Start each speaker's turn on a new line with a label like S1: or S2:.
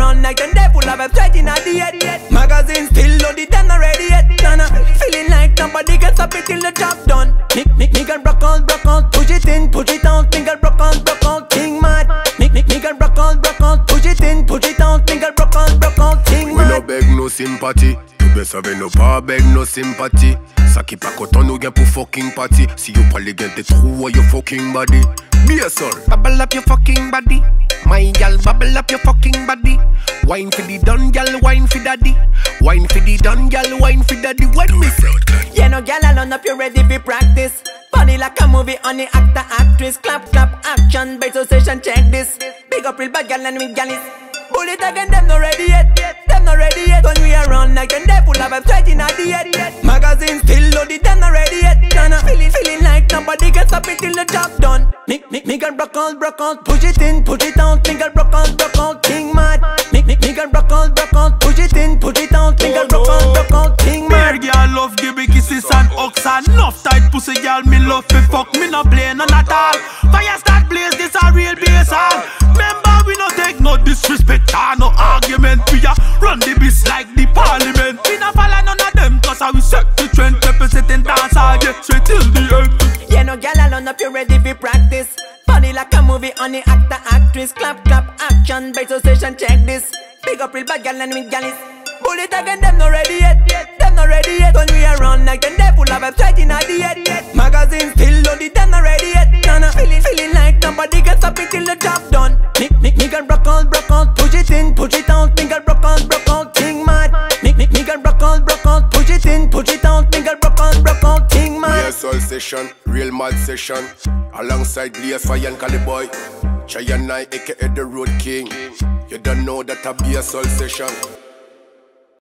S1: run like the devil have a threat in a head. Magazine still loaded and not ready yet. Feeling like nobody can stop it till the job done. Nigga broke out, push it in, push it out. Nigga broke out, king mad. Nigga broke out, push it in, push it out. Nigga broke out, king mad.
S2: We no beg no sympathy. Tu bes ave no pas beg no sympathy. Ça qui pas content nous gain pour fucking party. Si you pas les gain t'es trou your fucking body. Be a soul.
S3: Bubble up your fucking body. My gal, bubble up your fucking body. Wine for the done, gal, wine for daddy. Wine for the done, gal, wine for daddy. When me say,
S1: yeah, no gal alone up, you ready for practice. Body like a movie on the actor, actress. Clap, clap, action, by association, check this. Big up real bad gal and with gallis. Bullet again, them not ready yet. Them not ready yet. When we are run like the devil have a threat in a head. Magazine still loaded, them not ready yet. Feeling like nobody can stop it till the job done. Nigga broke out, push it in, push it out. Nigga broke out, king mad. Nigga broke out, push it in, push it out. Nigga broke out, king mad.
S4: Bear girl love give me kisses and hugs and enough tight pussy girl me love fi fuck. Me no play none at all. Fire start blaze, this a real bass all. Remember we no take no disrespect or no argument. We a run the beast like the parliament. We no follow none of them cause we set the trend. Representing dance all get straight till the end.
S1: Yeah, no gal alone up, you ready for practice. Body like a movie on the actor, actress. Clap, clap, action, by association, check this. Big up real bad gal and with gallis. Bullet again, them not ready yet. Them not ready yet. When we are run like the devil have a threat in a head. Magazine still loaded, them not ready yet. Feeling like nobody can stop it till the job done. Nigga broke out, push it in, push it out. Nigga broke out, king mad. Nigga broke out, push it in, push it out. Nigga broke out, king mad.
S2: Real soul session, real mad session. Alongside Blaze Fire and Cali Boy. Chai and I, aka the Road King. You don't know that I be a soul session.